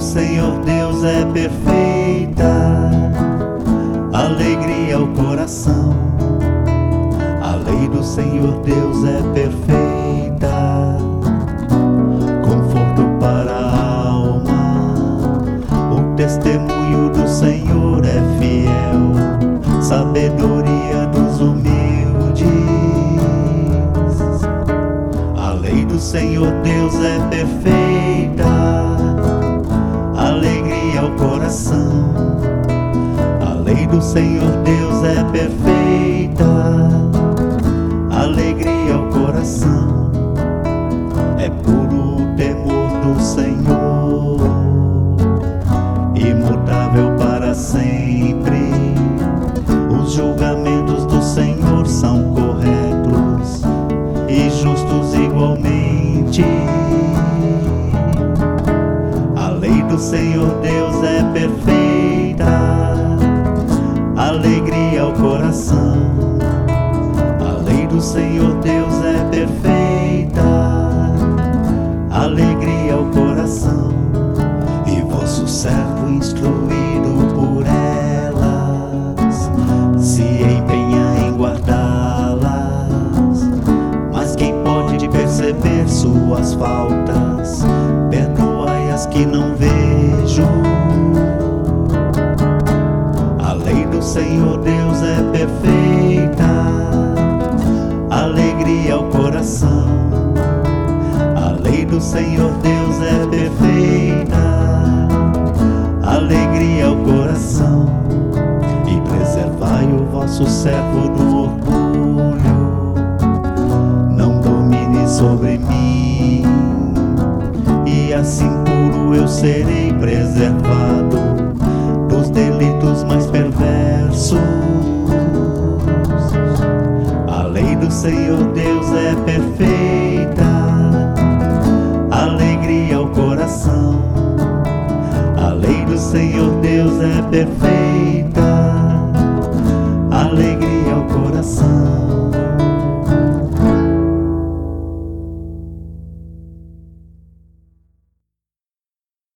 Senhor Deus é perfeita, alegria ao coração. A lei do Senhor Deus é perfeita, conforto para a alma. O testemunho do Senhor é fiel, sabedoria dos humildes. A lei do Senhor Deus é perfeita, alegria ao coração. A lei do Senhor Deus é perfeita, alegria ao coração. É puro o temor do Senhor, imutável para sempre. Os julgamentos do Senhor são corretos e justos igualmente. A lei do Senhor Deus é perfeita, alegria ao coração. A lei do Senhor Deus é perfeita, alegria ao coração. E vosso servo instruído por elas se empenha em guardá-las. Mas quem pode perceber suas faltas? Perdoai as que não vejo. A lei do Senhor Deus é perfeita, alegria ao coração. A lei do Senhor Deus é perfeita, alegria ao coração. E preservai o vosso servo do orgulho, não domine sobre mim. E assim puro eu serei preservado dos delitos mais perversos. A lei do Senhor Deus é perfeita, alegria ao coração. A lei do Senhor Deus é perfeita, alegria ao coração.